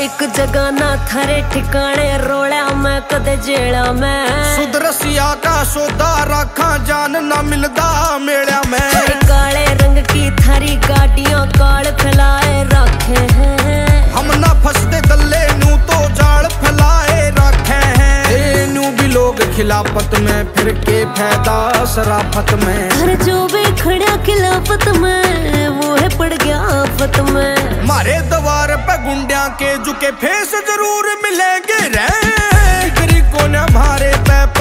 एक जगह ना थारे ठिकाने रोड़ा मैं कदे जेड़ा में सुदरसिया का सौदा रखा जान ना मिलदा मेड़ा में काले रंग की थारी गाड़ियां काल फैलाए रखे हैं हम ना फसदे दल्ले नू तो जाल फैलाए रखे हैं नू भी लोग खिलाफत में फिर के फायदा शराफत में हर जो भी खड़ा खिलाफत में वो है पड़ गया आफत में मारे दवार पे गुंडिया के झुके फेस जरूर मिलेंगे रे डिग्री को न मारे पे